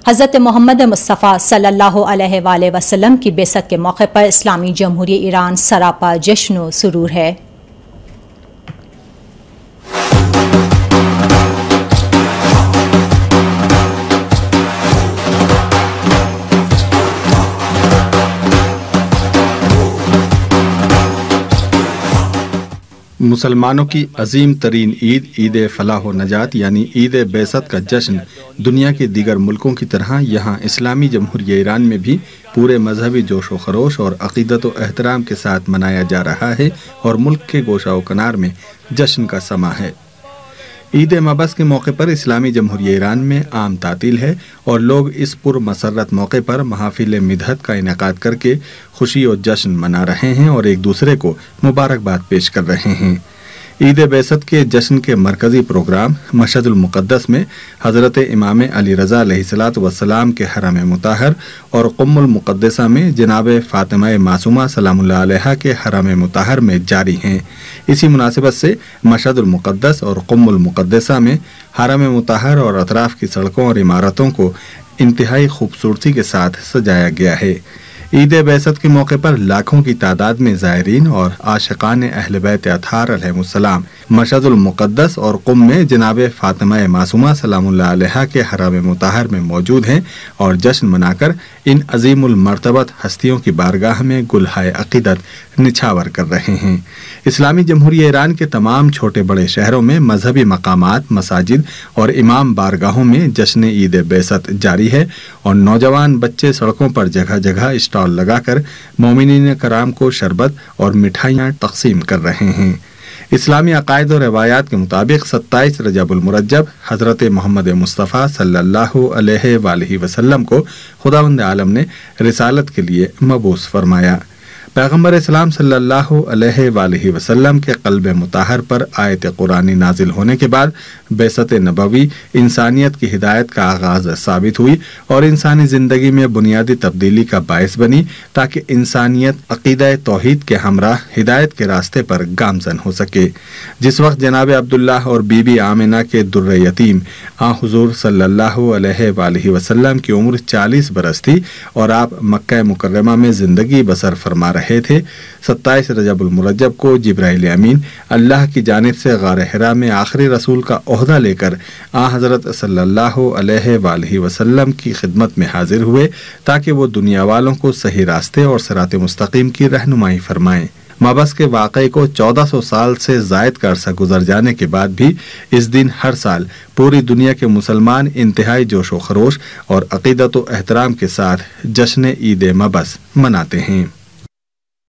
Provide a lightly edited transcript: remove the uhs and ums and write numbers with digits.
حضرت محمد مصطفیٰ صلی اللہ علیہ وآلہ وسلم کی بعثت کے موقع پر اسلامی جمہوریہ ایران سراپا جشن و سرور ہے۔ مسلمانوں کی عظیم ترین عید عید فلاح و نجات یعنی عید بعثت کا جشن دنیا کے دیگر ملکوں کی طرح یہاں اسلامی جمہوریہ ایران میں بھی پورے مذہبی جوش و خروش اور عقیدت و احترام کے ساتھ منایا جا رہا ہے اور ملک کے گوشہ و کنار میں جشن کا سما ہے۔ عید مبعث کے موقع پر اسلامی جمہوریہ ایران میں عام تعطیل ہے اور لوگ اس پر مسرت موقع پر محافل مدحت کا انعقاد کر کے خوشی و جشن منا رہے ہیں اور ایک دوسرے کو مبارکباد پیش کر رہے ہیں۔ عید بعثت کے جشن کے مرکزی پروگرام مشہد المقدس میں حضرت امام علی رضا علیہ الصلوۃ والسلام کے حرم مطہر اور قم المقدسہ میں جناب فاطمہ معصومہ سلام اللہ علیہا کے حرم مطہر میں جاری ہیں۔ اسی مناسبت سے مشہد المقدس اور قم المقدسہ میں حرم مطہر اور اطراف کی سڑکوں اور عمارتوں کو انتہائی خوبصورتی کے ساتھ سجایا گیا ہے۔ عید بعثت کے موقع پر لاکھوں کی تعداد میں زائرین اور عاشقان اہل بیت اطہار علیہم السلام مشہد المقدس اور قم میں جناب فاطمہ معصومہ سلام اللہ علیہا کے حرم مطہر میں موجود ہیں اور جشن منا کر ان عظیم المرتبت ہستیوں کی بارگاہ میں گلہائے عقیدت نچھاور کر رہے ہیں۔ اسلامی جمہوریہ ایران کے تمام چھوٹے بڑے شہروں میں مذہبی مقامات، مساجد اور امام بارگاہوں میں جشن عید بعثت جاری ہے اور نوجوان بچے سڑکوں پر جگہ جگہ اسٹال لگا کر مومنین کرام کو شربت اور مٹھائیاں تقسیم کر رہے ہیں۔ اسلامی عقائد و روایات کے مطابق 27 رجب المرجب حضرت محمد مصطفیٰ صلی اللہ علیہ وآلہ وسلم کو خداوند عالم نے رسالت کے لیے مبعوث فرمایا۔ پیغمبر اسلام صلی اللہ علیہ وآلہ وسلم کے قلب مطہر پر آیت قرآنی نازل ہونے کے بعد بعثت نبوی انسانیت کی ہدایت کا آغاز ثابت ہوئی اور انسانی زندگی میں بنیادی تبدیلی کا باعث بنی تاکہ انسانیت عقیدہ توحید کے ہمراہ ہدایت کے راستے پر گامزن ہو سکے۔ جس وقت جناب عبداللہ اور بی بی آمنہ کے در یتیم حضور صلی اللہ علیہ وآلہ وسلم کی عمر 40 برس تھی اور آپ مکہ مکرمہ میں زندگی بسر فرما رہے تھے، 27 رجب المرجب کو جبرائیل امین اللہ کی جانب سے غار حرا میں آخری رسول کا عہدہ لے کر حضرت صلی اللہ علیہ وآلہ وسلم کی خدمت میں حاضر ہوئے تاکہ وہ دنیا والوں کو صحیح راستے اور صراط مستقیم کی رہنمائی فرمائیں۔ مبعث کے واقعے کو 1400 سال سے زائد کا عرصہ گزر جانے کے بعد بھی اس دن ہر سال پوری دنیا کے مسلمان انتہائی جوش و خروش اور عقیدت و احترام کے ساتھ جشن عید مبعث مناتے ہیں۔